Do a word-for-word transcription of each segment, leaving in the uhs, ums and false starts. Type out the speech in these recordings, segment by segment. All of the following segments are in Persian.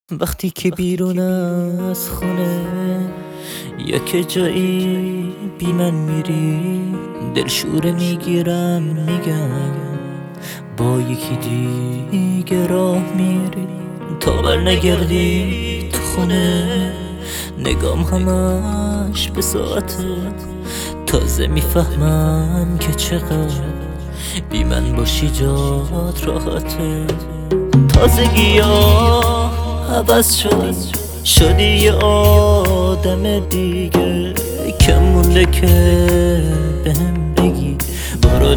وقتی که بیرون از خونه یک جایی بی من میری، دلشوره میگیرم میگم با یکی دیگه راه میری. تا بر نگردی تو خونه نگام همش به ساعته، تازه میفهمم که چقدر بی من باشی جات راحته. تازگی ها عوض شدی، شدی یه آدم دیگه، کم مونده که بهم بگی برو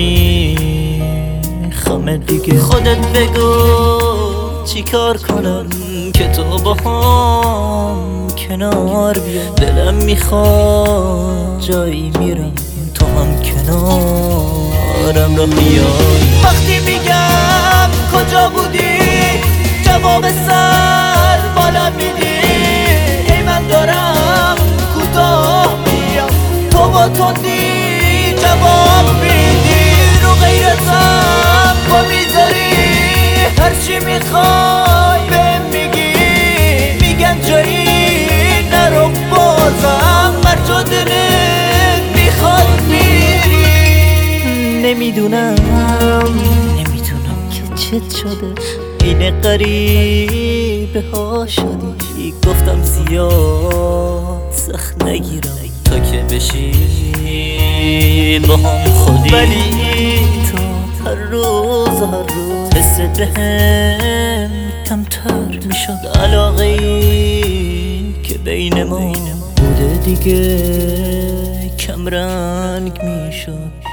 نمیخوام دیگه. خودت بگو چی کار کنم که تو با هم کنار بیا. دلم میخواد جایی میرم تو هم کنارم را بیای. وقتی میگم کجا بودی جواب سر بالا میدی، ای من دارم کوتاه میام تو با تندی جواب میدی. رو غیرتم با میذاری هرچی میخوای بهم میگی، میگن جایی نرو بازم بر تو دلت میخواد میری. نمیدونم نمیدونم که چت شده این غریبه ها شدی. گفتم زیاد سخت نگیرم تا که بشی با هم خودی، ولی تو هر روز هر روز حس بهم کمتر میشد. علاقه این که بین ما بوده دیگه کم رنگ میشد.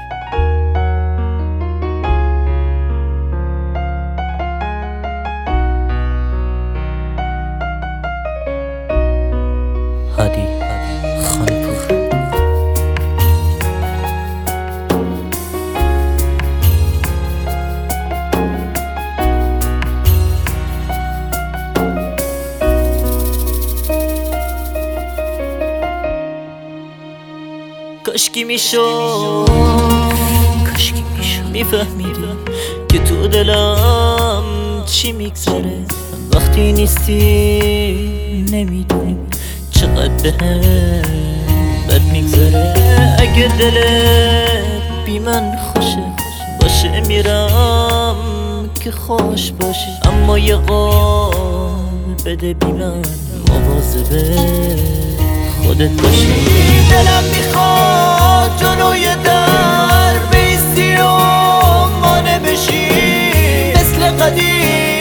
هادی خانپور. کاشکی میشد کاشکی میشد میفهمیدی که تو دلم چی میگذره. وقتی نیستی نمیدونی چقدر بهم بد میگذره. اگه دلت بی من خوشه باشه میرم که خوش باشه، اما یه قول بده بی من مواظب خودت باشی. دلم میخواد جلوی در بیستی و مانع بشی مثل قدیم